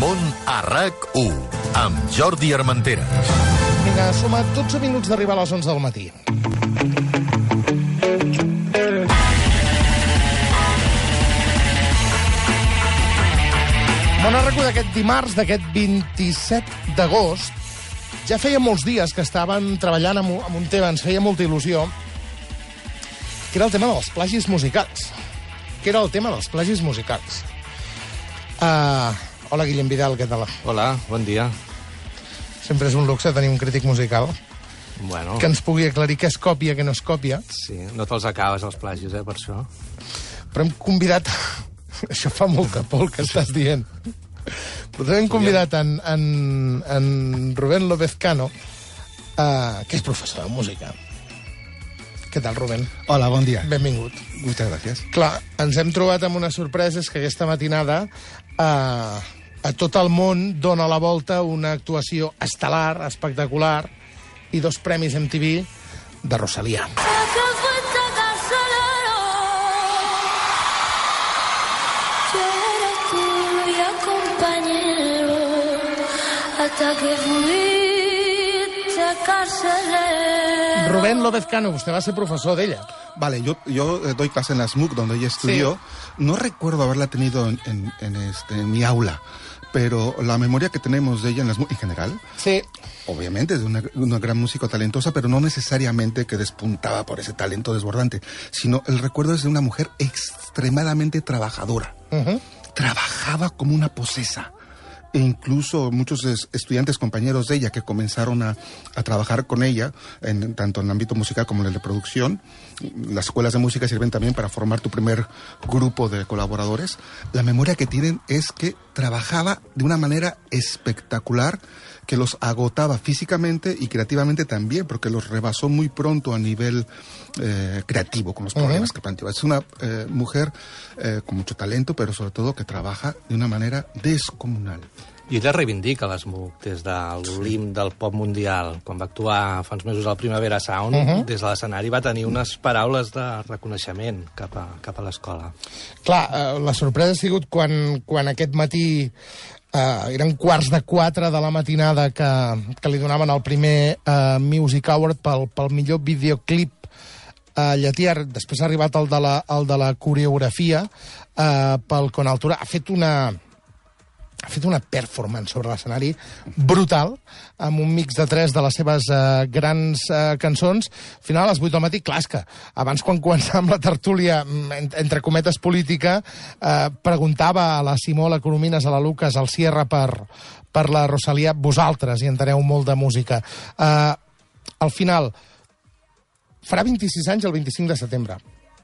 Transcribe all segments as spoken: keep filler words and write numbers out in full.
món a RAC u, amb Jordi Armentera. Vinga, suma dotze minuts d'arribar a les onze del matí. Bon arrecu d'aquest dimarts, d'aquest vint-i-set d'agost. Ja feia molts dies que estàvem treballant amb un, amb un tema, ens feia molta il·lusió, que era el tema dels plagis musicals. Que era el tema dels plagis musicals. Uh, hola, Guillem Vidal, què tal? Hola, bon dia. Sempre és un luxe tenir un crític musical bueno. que ens pugui aclarir què es còpia, què no es còpia. Sí, no te'ls acabes, els plagis, eh, per això. Però hem convidat... Això fa molta por, el que estàs dient. Però hem convidat en, en, en Rubén López Cano, uh, que és professor de música. Què tal, Rubén? Hola, bon dia. Benvingut. Muchas gracias. Clar, ens hem trobat amb una sorpresa, és que aquesta matinada uh, a tot el món dona la volta una actuació estel·lar, espectacular, i dos premis M T V de Rosalía. Rubén López Cano, usted va a ser profesor de ella. Vale, yo, yo doy clase en la S M U C, donde ella estudió. Sí. No recuerdo haberla tenido en, en, en, este, en mi aula, pero la memoria que tenemos de ella en la S M U C en general, sí. Obviamente es de una, una gran música talentosa, pero no necesariamente que despuntaba por ese talento desbordante, sino el recuerdo es de una mujer extremadamente trabajadora. Uh-huh. Trabajaba como una posesa. E incluso muchos estudiantes, compañeros de ella, que comenzaron a, a trabajar con ella, en, tanto en el ámbito musical como en el de producción. Las escuelas de música sirven también para formar tu primer grupo de colaboradores. La memoria que tienen es que trabajaba de una manera espectacular, que los agotaba físicamente y creativamente también, porque los rebasó muy pronto a nivel eh, creativo con los problemas uh-huh. que planteaba. Es una eh, mujer eh, con mucho talento, però sobretot que trabaja de una manera descomunal. I ella reivindica l'S M U C des de l'Olimp del pop mundial. Quan va actuar fa uns mesos al Primavera Sound, uh-huh. des de l'escenari va tenir unes paraules de reconeixement cap a, cap a l'escola. Clar, eh, la sorpresa ha sigut quan, quan aquest matí Uh, eren quarts de quatre de la matinada que, que li donaven el primer uh, Music Award pel, pel millor videoclip uh, llatí. Després ha arribat el de la, el de la coreografia uh, pel Con Altura. Ha fet una... ha fet una performance sobre l'escenari brutal, amb un mix de tres de les seves uh, grans uh, cançons. Al final, a les vuit del matí, clar, és que abans, quan començàvem la tertúlia, entre cometes política, uh, preguntava a la Simó, a la Coromines, a la Lucas, al Sierra per, per la Rosalía, vosaltres hi enteneu molt de música. Uh, al final, farà vint-i-sis anys el vint-i-cinc de setembre.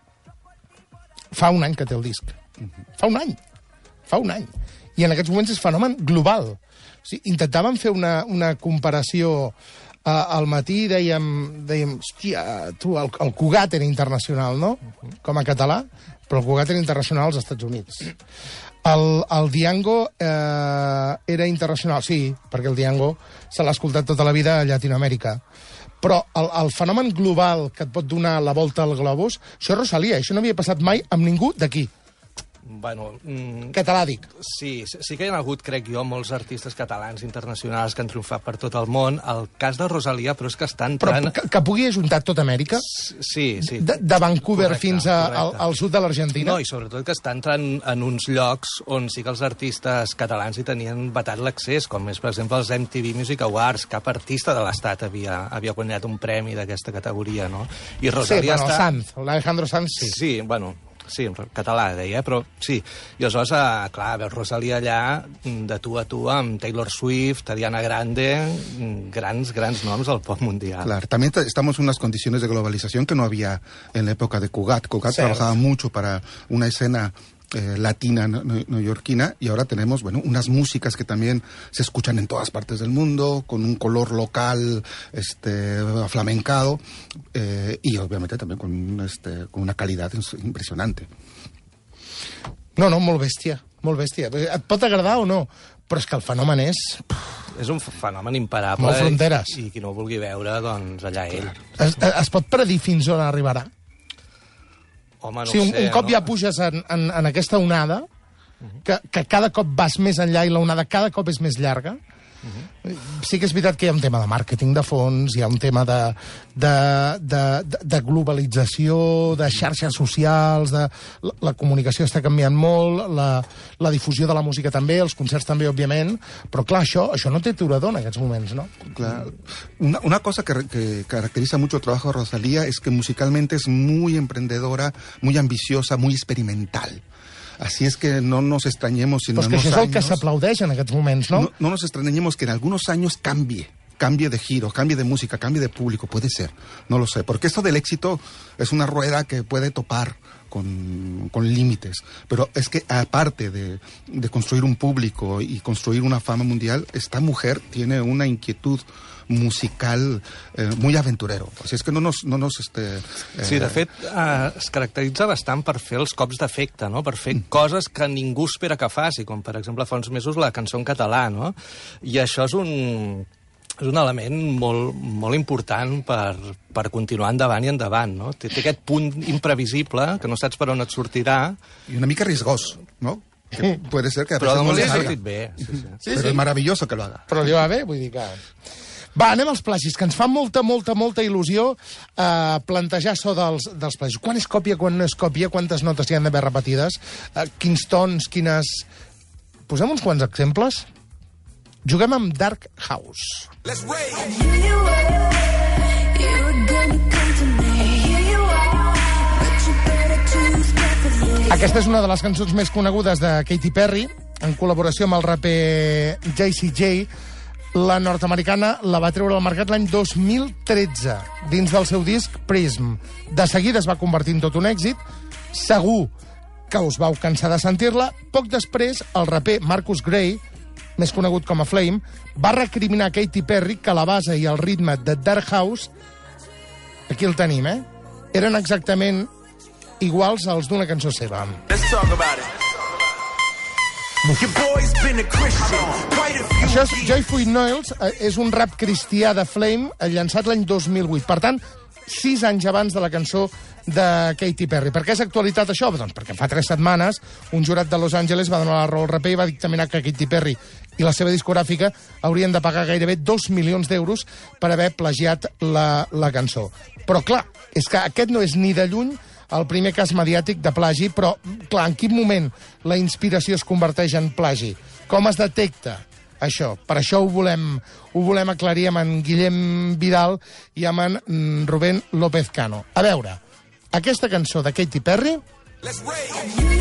Fa un any que té el disc. Fa un any. Fa un any. I en aquests moments és fenomen global. O sigui, intentàvem fer una, una comparació uh, al matí, dèiem, dèiem hòstia, tu, el, el Cugat era internacional, no? Com a català, però el Cugat era internacional als Estats Units. El, el Diango eh, era internacional, sí, perquè el Diango se l'ha escoltat tota la vida a Llatinoamèrica. Però el, el fenomen global que et pot donar la volta al globus, això és Rosalía, això no havia passat mai amb ningú d'aquí. Bueno, mm, català, dic. Sí, sí que hi ha hagut, crec jo, molts artistes catalans internacionals que han triomfat per tot el món. El cas de Rosalía, però és que està entrant... Però que, que pugui ajuntar tota Amèrica? Sí, sí. De, de Vancouver correcte, fins a, al, al sud de l'Argentina? No, i sobretot que està entrant en uns llocs on sí que els artistes catalans hi tenien vetat l'accés, com és, per exemple, els M T V Music Awards. Cap artista de l'Estat havia, havia guanyat un premi d'aquesta categoria, no? I Rosalía sí, bueno, està... Sanz, l'Alejandro Sanz, sí. Sí, bueno... Sí, en català, deia, però sí. I aleshores, eh, clar, veus Rosalía allà de tu a tu amb Taylor Swift, Ariana Grande, grans, grans noms del pop mundial. Claro, también estamos en unas condiciones de globalización que no había en la época de Cugat. Cugat sí. trabajaba mucho para una escena Eh, latina neoyorquina, y ahora tenemos, bueno, unas músicas que también se escuchan en todas partes del mundo, con un color local, este, flamencado, eh, y obviamente también con, este, con una calidad impresionante. No, no, molt bèstia, molt bèstia. Et pot agradar o no, però és que el fenomen és... És un fenomen imparable. Molt fronteres. I, i qui no ho vulgui veure, doncs allà ell. Es, es pot predir fins on arribarà? Home, no si un, sé, un cop no? ja puges en, en, en aquesta onada, que, que cada cop vas més enllà i l'onada cada cop és més llarga. Uh-huh. Sí que és veritat que hi ha un tema de màrqueting de fons, hi ha un tema de, de, de, de, de globalització, de xarxes socials, de, la, la comunicació està canviant molt, la, la difusió de la música també, els concerts també, òbviament, però clar, això, això no té aturador en aquests moments, ¿no? Clar. Una, una cosa que, que caracteriza mucho el trabajo de Rosalía es que musicalmente es muy emprendedora, muy ambiciosa, muy experimental. Así es que no nos extrañemos si en pues que unos això és el años... que s'aplaudeix en aquests moments, no? no? No nos extrañemos que en algunos años cambie, cambie de giro, cambie de música, cambie de público, puede ser, no lo sé. Porque esto del éxito es una rueda que puede topar con, con límites. Pero es que aparte de, de construir un público y construir una fama mundial, esta mujer tiene una inquietud musical eh, muy aventurero. O sigui, és que no nos... No nos este, eh... Sí, de fet, eh, es caracteritza bastant per fer els cops d'efecte, no? Per fer mm. coses que ningú espera que faci, com per exemple fa uns mesos la cançó en català, no? I això és un... és un element molt, molt important per, per continuar endavant i endavant, no? Té, té aquest punt imprevisible, que no saps per on et sortirà. I una mica risgós, no? Que puede ser que... Però de no moment le ha salga. sortit bé. Sí, sí. Sí, Però sí. és maravilloso que lo haga. Però li va bé, vull dir que... Va, anem als plagis, que ens fa molta, molta, molta il·lusió eh, plantejar això dels, dels plagis. Quan és còpia, quan no és còpia, quantes notes hi han d'haver repetides, eh, quins tons, quines... Posem uns quants exemples. Juguem amb Dark House. Let's rage. Aquesta és una de les cançons més conegudes de Katy Perry, en col·laboració amb el raper J C J. La nord-americana la va treure al mercat l'any dos mil tretze, dins del seu disc Prism. De seguida es va convertir en tot un èxit. Segur que us vau cansar de sentir-la. Poc després, el raper Marcus Gray, més conegut com a Flame, va recriminar a Katy Perry que la base i el ritme de Dark House, aquí el tenim, eh? Eren exactament iguals als d'una cançó seva. Let's talk about it. Your boy's been a Christian. Quite a few Això és Joyful Noise, eh, és un rap cristià de Flame, eh, llançat l'any dos mil vuit. Per tant, sis anys abans de la cançó de Katy Perry. Per què és actualitat això? Doncs perquè fa tres setmanes un jurat de Los Angeles va donar la raó al raper i va dictaminar que Katy Perry i la seva discogràfica haurien de pagar gairebé dos milions d'euros per haver plagiat la, la cançó. Però clar, és que aquest no és ni de lluny el primer cas mediàtic de plagi, però, clar, en quin moment la inspiració es converteix en plagi? Com es detecta això? Per això ho volem, ho volem aclarir amb en Guillem Vidal i amb en Rubén López Cano. A veure, aquesta cançó de Katy Perry... Let's rage.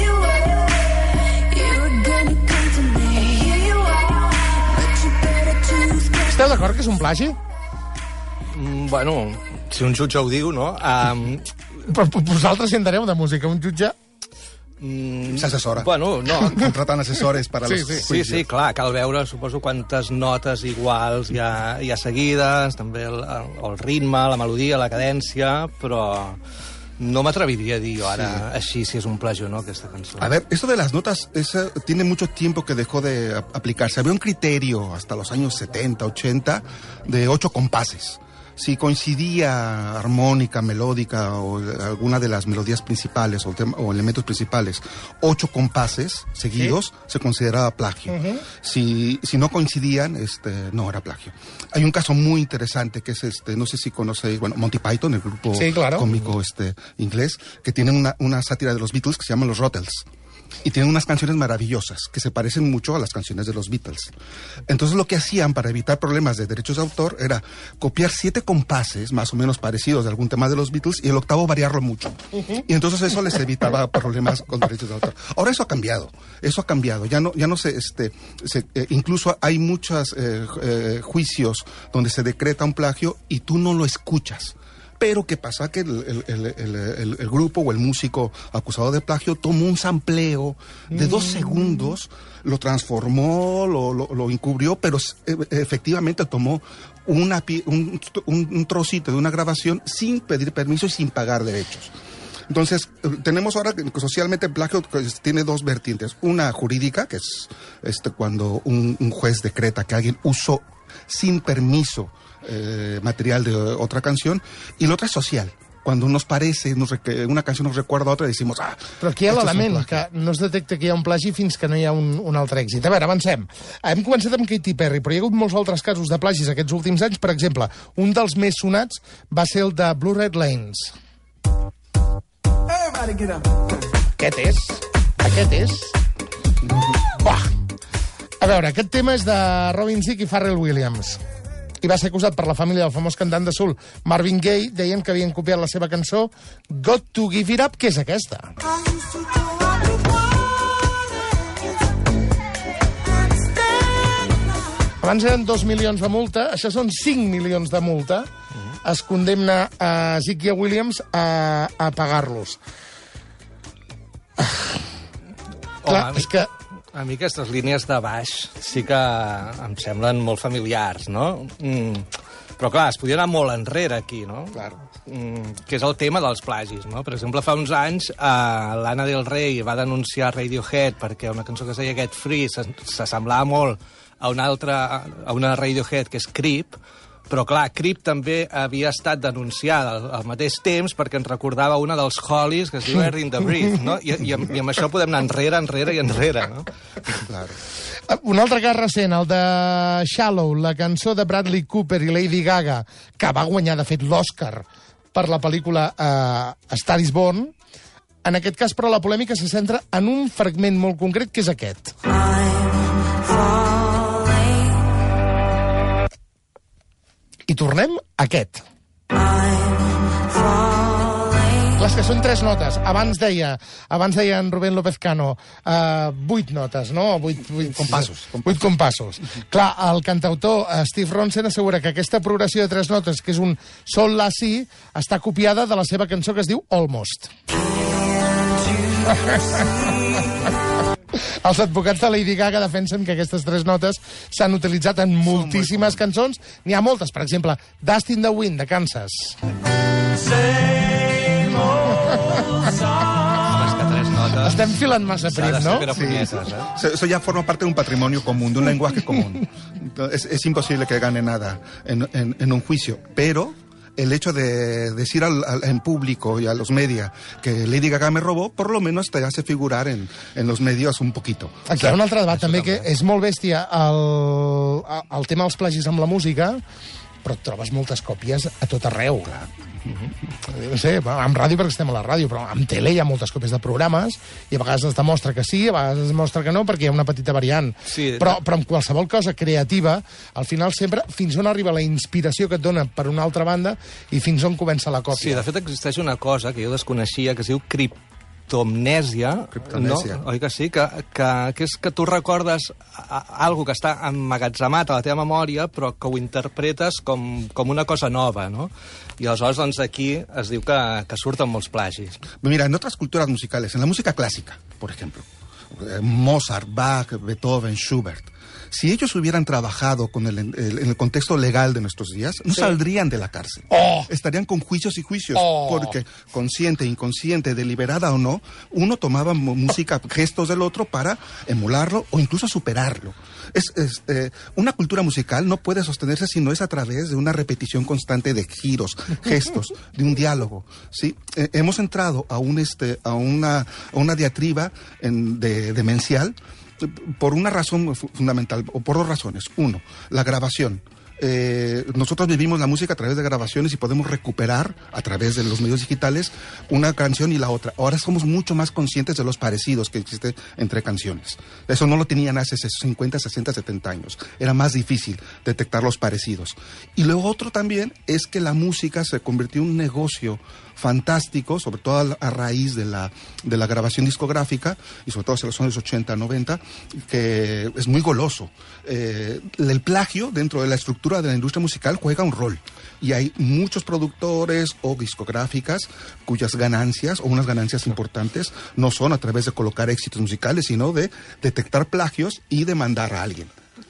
Esteu d'acord que és un plagi? Mm, bueno, si un jutge ho diu, no? Um, Però vosaltres si enteneu de música, un jutge... mm, S'assessora. Bueno, no. Contratan assessores para Sí, los sí. Sí, juicios. sí, clar, cal veure, suposo, quantes notes iguals hi ha, hi ha seguides, també el, el ritme, la melodia, la cadència, però no m'atreviria a dir jo ara sí. així si és un plagi o no, aquesta cançó. A ver, esto de las notas esa, tiene mucho tiempo que dejó de a- aplicarse. Había un criterio hasta los años setenta, ochenta de ocho compases. Si coincidía armónica, melódica o alguna de las melodías principales o, tema, o elementos principales, ocho compases seguidos, ¿sí? Se consideraba plagio. Uh-huh. Si, si no coincidían, este, no era plagio. Hay un caso muy interesante que es, este, no sé si conocéis, bueno, Monty Python, el grupo sí, claro. cómico este, inglés, que tiene una, una sátira de los Beatles que se llama Los Rottels. Y tienen unas canciones maravillosas que se parecen mucho a las canciones de los Beatles. Entonces lo que hacían para evitar problemas de derechos de autor era copiar siete compases más o menos parecidos de algún tema de los Beatles y el octavo variarlo mucho. Uh-huh. Y entonces eso les evitaba problemas con derechos de autor. Ahora eso ha cambiado, eso ha cambiado. Ya no, ya no se, este, se, eh, incluso hay muchos eh, eh, juicios donde se decreta un plagio y tú no lo escuchas. Pero ¿qué pasa? Que el, el, el, el, el grupo o el músico acusado de plagio tomó un sampleo de dos mm. segundos, lo transformó, lo, lo, lo encubrió, pero efectivamente tomó una, un, un, un trocito de una grabación sin pedir permiso y sin pagar derechos. Entonces, tenemos ahora que socialmente el plagio tiene dos vertientes. Una jurídica, que es este, cuando un, un juez decreta que alguien usó sin permiso Eh, material de otra canción, y la otra es social, cuando nos parece, nos, una canción nos recuerda a otra, decimos, ah... Però aquí hi ha l'element, que no es detecta que hi ha un plagi fins que no hi ha un, un altre èxit. A veure, avancem. Hem començat amb Katy Perry, però hi ha hagut molts altres casos de plagis aquests últims anys. Per exemple, un dels més sonats va ser el de Blue Red Lanes. Aquest és. Aquest és. Buah. A veure, aquest tema és de Robin Thicke i Pharrell Williams. I va ser acusat per la família del famós cantant de soul Marvin Gaye. Deien que havien copiat la seva cançó Got to Give It Up, que és aquesta. Abans eren dos milions de multa, això són cinc milions de multa. Es condemna a Ziggy i a Williams a, a pagar-los. Clar, és que... A mi aquestes línies de baix sí que em semblen molt familiars, no? Mm. Però clar, es podia anar molt enrere aquí, no? Clar. Mm, que és el tema dels plagis, no? Per exemple, fa uns anys eh, l'Anna del Rey va denunciar Radiohead perquè una cançó que es deia Get Free s'assemblava molt a una altra, a una Radiohead que és Creep, però clar, Creep també havia estat denunciada al, al mateix temps perquè ens recordava una dels Hollies que es diu Air in the Breath, no? I, i, amb, i amb això podem anar enrere, enrere i enrere, no? Claro. Un altre cas recent, el de Shallow, la cançó de Bradley Cooper i Lady Gaga, que va guanyar, de fet, l'Oscar per la pel·lícula uh, Star is Born. En aquest cas, però, la polèmica se centra en un fragment molt concret, que és aquest. I tornem a aquest. Les que són tres notes. Abans deia, abans deia en Rubén López Cano, uh, vuit notes, no? Vuit, vuit compassos. Vuit compassos. Clar, el cantautor uh, Steve Ronson assegura que aquesta progressió de tres notes, que és un sol, la, si, està copiada de la seva cançó que es diu Almost. Els advocats de Lady Gaga defensen que aquestes tres notes s'han utilitzat en moltíssimes cançons. N'hi ha moltes, per exemple, Dust in the Wind, de Kansas. Estem filant massa prim, ¿no? Sí. Eso, eso ya forma parte de un patrimonio común, de un lenguaje común. Es, es imposible que gane nada en, en, en un juicio, pero... el hecho de decir al, al, en público y a los medios que Lady Gaga me robó, por lo menos te hace figurar en, en los medios un poquito. Aquí hi ha un altre debat també, que és molt bèstia el, el tema dels plagis amb la música, però et trobes moltes còpies a tot arreu. No sé, amb ràdio perquè estem a la ràdio, però amb tele hi ha moltes còpies de programes i a vegades es demostra que sí, a vegades es demostra que no, perquè hi ha una petita variant. Sí, però, però amb qualsevol cosa creativa, al final sempre, fins on arriba la inspiració que et dona per una altra banda i fins on comença la còpia. Sí, de fet existeix una cosa que jo desconeixia, que es diu criptomnèsia, Criptomnèsia. No? Oi que sí? Que, que, que és que tu recordes algo que està emmagatzemat a la teva memòria, però que ho interpretes com, com una cosa nova, no? I aleshores, doncs, aquí es diu que, que surten molts plagis. Mira, en otras culturas musicales, en la música clásica, por ejemplo, Mozart, Bach, Beethoven, Schubert, si ellos hubieran trabajado con el, el, en el contexto legal de nuestros días, no sí. saldrían de la cárcel. Oh. Estarían con juicios y juicios, oh. porque consciente, inconsciente, deliberada o no, uno tomaba música, gestos del otro para emularlo o incluso superarlo. Es, es, eh, una cultura musical no puede sostenerse si no es a través de una repetición constante de giros, gestos, de un diálogo. ¿Sí? Eh, hemos entrado a, un, este, a, una, a una diatriba en, de, demencial por una razón fundamental, o por dos razones. Uno, la grabación. Eh, nosotros vivimos la música a través de grabaciones y podemos recuperar a través de los medios digitales una canción y la otra. Ahora somos mucho más conscientes de los parecidos que existen entre canciones. Eso no lo tenían hace cincuenta, sesenta, setenta años. Era más difícil detectar los parecidos. Y lo otro también es que la música se convirtió en un negocio fantástico, sobre todo a raíz de la, de la grabación discográfica, y sobre todo hacia los años ochenta, noventa, que es muy goloso. Eh, el plagio dentro de la estructura de la industria musical juega un rol. Y hay muchos productores o discográficas cuyas ganancias, o unas ganancias importantes, no son a través de colocar éxitos musicales, sino de detectar plagios y demandar a alguien.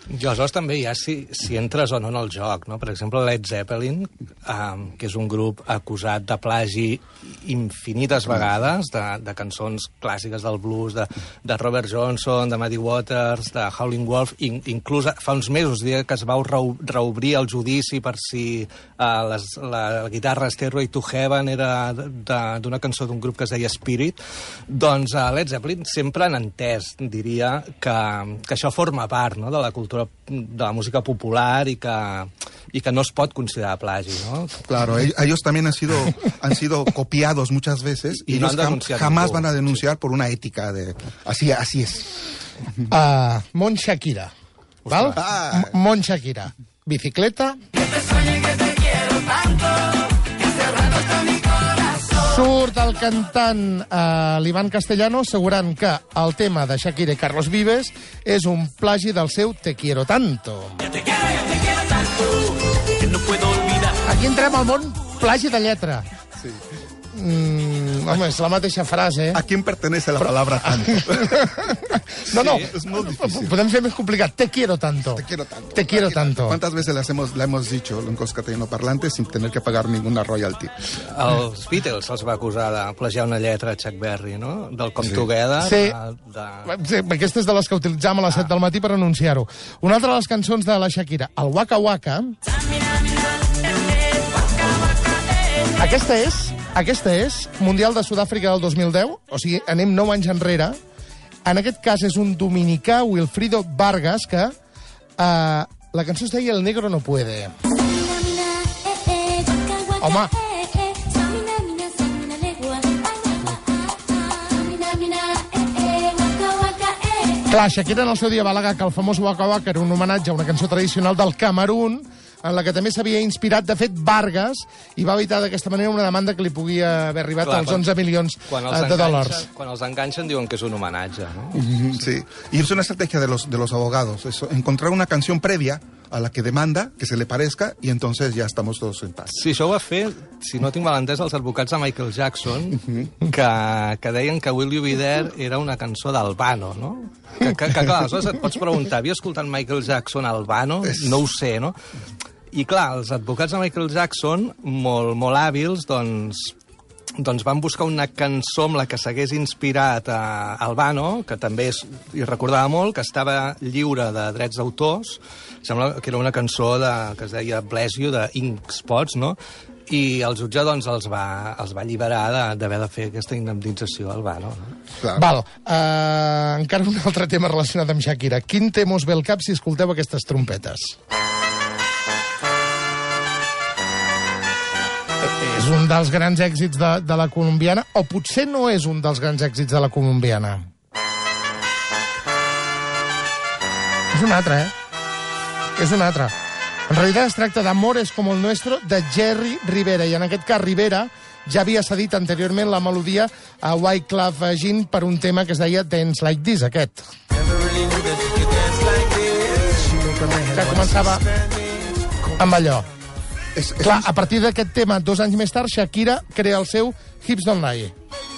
I aleshores també hi ha si, si entres o no en el joc, no? Per exemple, Led Zeppelin, um, que és un grup acusat de plagi infinites vegades, de, de cançons clàssiques del blues, de, de Robert Johnson, de Muddy Waters, de Howlin' Wolf, in, inclús fa uns mesos, dia que es va reobrir el judici per si uh, les, la, la guitarra Stairway to Heaven era d'una cançó d'un grup que es deia Spirit, doncs uh, Led Zeppelin sempre han entès, diria, que, que això forma part, no?, de la cultura de la música popular y que, y que no es pot considerar plagi, ¿no? Claro, ellos también han sido, han sido copiados muchas veces y, y no ellos jam, jamás van a denunciar sí. por una ética de... Así, así es. Uh, Mon Shakira, ¿val? Ah. Mon Shakira. Bicicleta. Que te sueñe que te quiero tanto, encerrado hasta mi corazón. Surt el cantant uh, l'Ivan Castellano assegurant que el tema de Shakira i Carlos Vives és un plagi del seu Te quiero tanto. Yo te quiero, yo te quiero tanto, que no puedo olvidar. Aquí entrem al món plagi de lletra. Sí. Mm, home, és la mateixa frase. ¿A quién pertenece la palabra tanto? No, no, sí, es muy difícil. Podem fer més complicat. Te quiero tanto. Te quiero tanto. Te quiero tanto. ¿Cuántas veces le hemos, le hemos dicho en Cos Castellano Parlante sin tener que pagar ninguna royalty? Els Beatles els va acusar de plagiar una lletra a Chuck Berry, no? Del Come sí. Together. Sí. De... sí, aquesta és de les que utilitzàvem a les ah. set del matí per anunciar-ho. Una altra de les cançons de la Shakira, el Waka Waka. Aquesta és, aquesta és Mundial de Sud-àfrica del dos mil deu, o sigui, anem nou anys enrere. En aquest cas és un dominicà, Wilfrido Vargas, que uh, la cançó es deia El negro no puede. Home! Clar, Shakira en el seu dia va al·legar que el famós Waka Waka era un homenatge a una cançó tradicional del Camerún, en la que també s'havia inspirat, de fet, Vargas, i va evitar d'aquesta manera una demanda que li podia haver arribat Clar, als onze milions de dòlars. Quan els enganxen diuen que és un homenatge, no? Sí, y es una estrategia de los, de los abogados, eso, encontrar una canción previa a la que demanda, que se le parezca, y entonces ya estamos todos en paz. Sí, això ho va fer, si no tinc mal entès, els advocats de Michael Jackson, que, que deien que Will You Be There era una cançó d'Albano, no? Que, que, que clar, aleshores et pots preguntar, havia escoltat Michael Jackson Albano? No ho sé, no? I clar, els advocats de Michael Jackson, molt, molt hàbils, doncs, doncs van buscar una cançó amb la que s'hagués inspirat a Albano, que també és, i recordava molt, que estava lliure de drets d'autors. Sembla que era una cançó de, que es deia Bless You, de Ink Spots, no? I el jutge doncs, els, va, els va alliberar d'haver de fer aquesta indemnització al Albano. No? Clar. Val, uh, encara un altre tema relacionat amb Shakira. Quin tema us ve al cap si escolteu aquestes trompetes? És un dels grans èxits de, de la colombiana, o potser no és un dels grans èxits de la colombiana? És un altre, eh? És un altre. En realitat es tracta d'Amores como el nuestro, de Jerry Rivera, i en aquest cas Rivera ja havia cedit anteriorment la melodia a Wyclef Jean per un tema que es deia Dance Like This, aquest. Que començava amb allò. És, és Clar, a partir d'aquest tema, dos anys més tard, Shakira crea el seu Hips Don't Lie.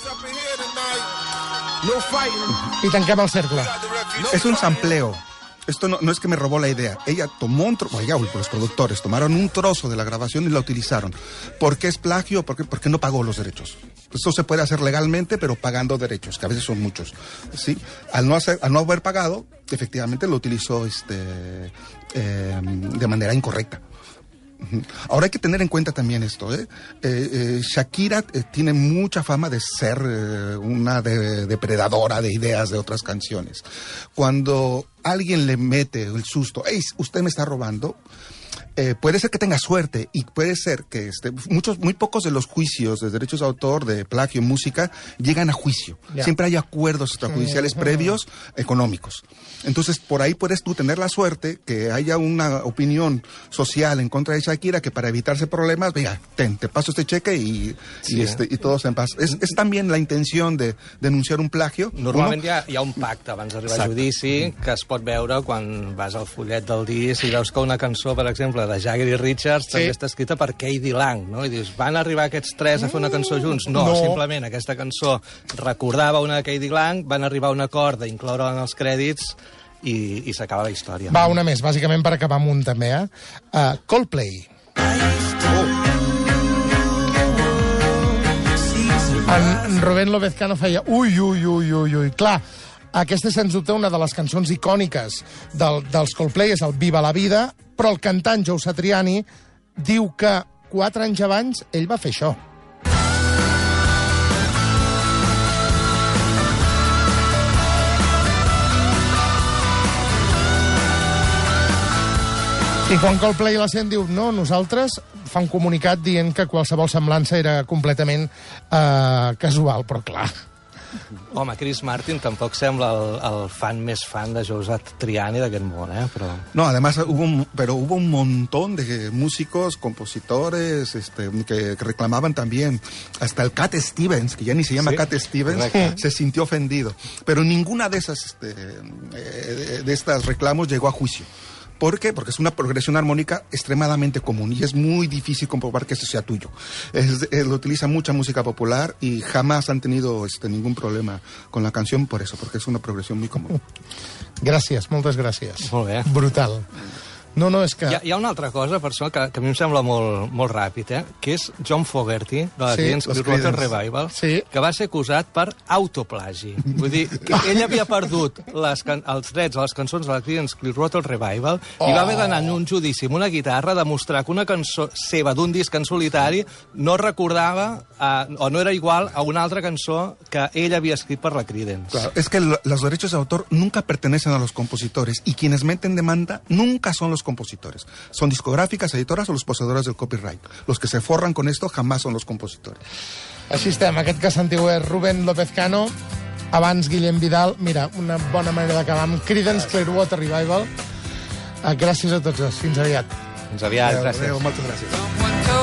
I tanquem el cercle. Es un sampleo. Esto no, no es que me robó la idea. Ella tomó un trozo, ella, los productores tomaron un trozo de la grabación y la utilizaron. ¿Por qué es plagio? ¿Por qué? Porque no pagó los derechos. Esto se puede hacer legalmente, pero pagando derechos, que a veces son muchos. ¿Sí? Al no hacer, al no haber pagado, efectivamente lo utilizó este, eh, de manera incorrecta. Ahora hay que tener en cuenta también esto, ¿eh? Eh, eh, Shakira eh, tiene mucha fama de ser eh, una de, depredadora de ideas de otras canciones. Cuando alguien le mete el susto, ¡ey, usted me está robando! Eh, puede ser que tenga suerte y puede ser que este, muchos, muy pocos de los juicios de derechos de autor, de plagio en música, llegan a juicio. Yeah. Siempre hay acuerdos extrajudiciales mm-hmm. previos económicos. Entonces, por ahí puedes tú tener la suerte que haya una opinión social en contra de Shakira que para evitarse problemas, venga, ten, te paso este cheque y, sí, y, este, y todos en paz. Es, es también la intención de denunciar un plagio. Normalment Uno... hi, ha, hi ha un pacte abans d'arribar al judici que es pot veure quan vas al fullet del disc i veus que una cançó, per exemple, de Jagger i Richards sí. també està escrita per K.D. Lang, no? I dius, van arribar aquests tres a fer una cançó junts? No, no. Simplement aquesta cançó recordava una de K.D. Lang, van arribar a un acord d'incloure en els crèdits i, i s'acaba la història. Va, una més, bàsicament per acabar amb un també, eh? Uh, Coldplay. En Rubén López Cano feia ui, ui, ui, ui, ui. Clar, aquesta és, sens dubte, una de les cançons icòniques del, dels Coldplay, és el Viva la Vida, però el cantant Joe Satriani diu que quatre anys abans ell va fer això. I quan Coldplay la sent, diu, no, nosaltres fa un comunicat dient que qualsevol semblança era completament uh, casual, però clar. Home, Chris Martin tampoc sembla el, el fan més fan de Joe Satriani d'aquest món, eh? Però... No, además hubo un, pero hubo un montón de músicos, compositores, este, que, que reclamaban también. Hasta el Cat Stevens, que ya ni se llama ¿Sí? Cat Stevens, Correcto. Se sintió ofendido. Pero ninguna de esas, este, de estas reclamos llegó a juicio. ¿Por qué? Porque es una progresión armónica extremadamente común y es muy difícil comprobar que eso sea tuyo. Es, es, lo utiliza mucha música popular y jamás han tenido este, ningún problema con la canción por eso, porque es una progresión muy común. Gràcies, moltes gràcies. Molt bé. Brutal. No, no, és que... Hi ha, hi ha una altra cosa, per això, que, que a mi em sembla molt, molt ràpid, eh? Que és John Fogerty, de la Sí, Creedence los Clearwater Creedence. Revival, Sí. que va ser acusat per autoplagi. Vull dir, que ell havia perdut les, can- els drets a les cançons de la Creedence Clearwater Revival oh. i va haver d'anar en un judici amb una guitarra a demostrar que una cançó seva d'un disc en solitari no recordava eh, o no era igual a una altra cançó que ell havia escrit per la Creedence. Claro, es que lo- los derechos de autor nunca pertenecen a los compositores y quienes meten demanda nunca son los compositores. Son discográficas, editoras o los poseedores del copyright. Los que se forran con esto jamás son los compositores. Així estem, aquest que sentiu és Rubén López Cano, abans Guillem Vidal. Mira, una bona manera d'acabar amb Creedence Clearwater Revival. Uh, gràcies a tots dos, fins aviat. Fins aviat, Adéu, gràcies. adéu, moltes gràcies. Someone told